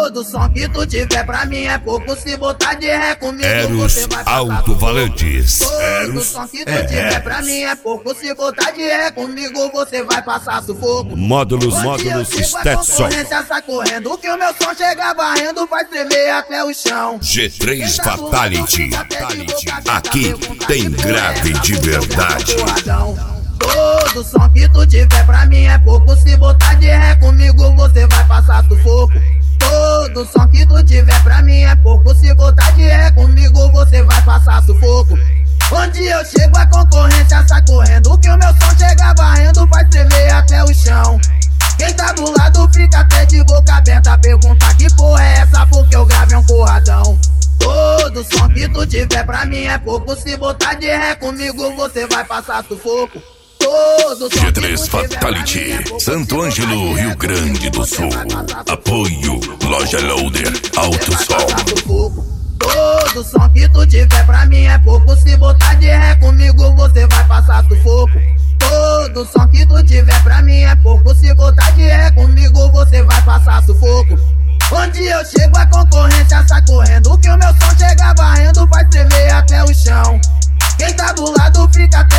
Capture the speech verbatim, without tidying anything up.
Todo som que tu tiver pra mim é pouco. Se botar de ré comigo, Eros você vai passar Alto-Falantes. Todo Eros som que tu tiver pra mim é pouco. Se botar de ré comigo, você vai passar sufoco. Módulos, Onde módulos, eu chego, a Stetson. concorrência sai correndo. Que o meu som chega varrendo, vai tremer até o chão. G três Fatality. Aqui tem grave de verdade. Todo som que tu tiver pra mim é pouco. Se botar de ré comigo, você vai passar sufoco. Todo som que tu tiver pra mim é pouco. Se botar de ré comigo, você vai passar sufoco. Onde eu chego, a concorrência sai correndo. Que o meu som chega varrendo, vai tremer até o chão. Quem tá do lado fica até de boca aberta. Pergunta que porra é essa, porque eu gravei um porradão. Todo som que tu tiver pra mim é pouco. Se botar de ré comigo, você vai passar sufoco. G três Fatality, Santo Ângelo, Rio Grande do Sul. Apoio Loja Loader, Alto Som. Todo som que tu tiver pra mim é pouco. Se botar de ré comigo, você vai passar sufoco. Todo som que tu tiver pra mim é pouco. Se botar de ré comigo, você vai passar sufoco. Onde eu chego, a concorrência sai correndo. Que o meu som chega varrendo, vai tremer até o chão. Quem tá do lado fica